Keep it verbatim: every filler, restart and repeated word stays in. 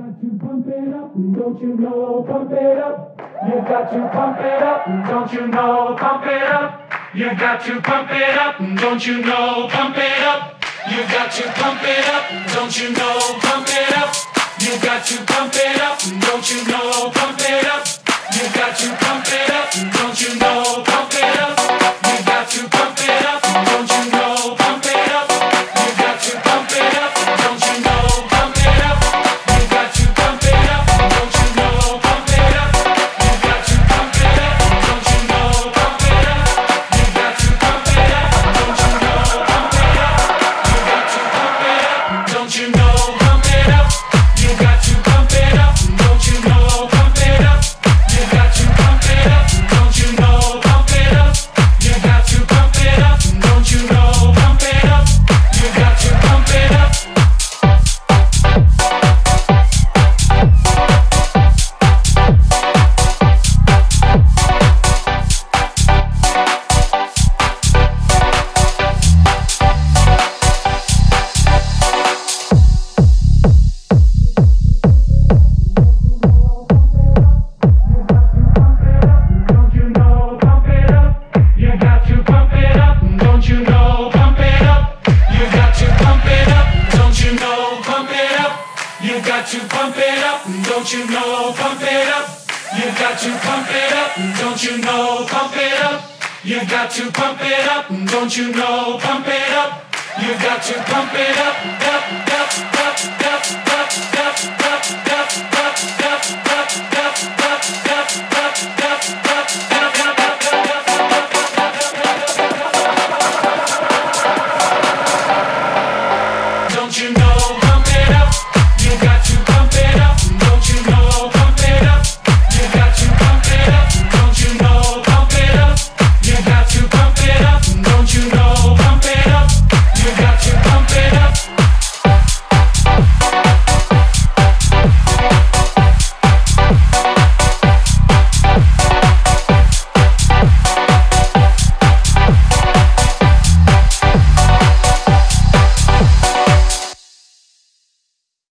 got to pump it up, don't you know? Pump it up. You got to pump it up, don't you know? Pump it up. You got to pump it up, don't you know? Pump it up. You got to pump it up, don't you know? Pump it up. You got to pump it up, don't you know? Pump it up. You got to pump it up, don't you know? Pump it up. You got to pump it up, don't you know? Pump it up. You got to pump it up, don't you know? Pump it up. You got to pump it up, don't you know? Pump it up. You got to pump it up, don't you know? Pump it up. You got to pump it up, don't you know? Pump it up. You got to pump it up, don't you know? Pump it up. You got to pump it up, don't you know? Pump it up. You got to pump it up, don't you know? Pump it up. You got to pump it up, don't you know? Pump it up. You got to pump it up. Don't you know? Pump it up. You got to pump it up, don't you know? Pump it up. You got to pump it up, don't you know? Pump it up. You got to pump it up, don't you know? Pump it up. You got to pump it up, don't you know? Pump it up. You got to pump it up, don't you know? Pump it up. You got to pump it up, up, up.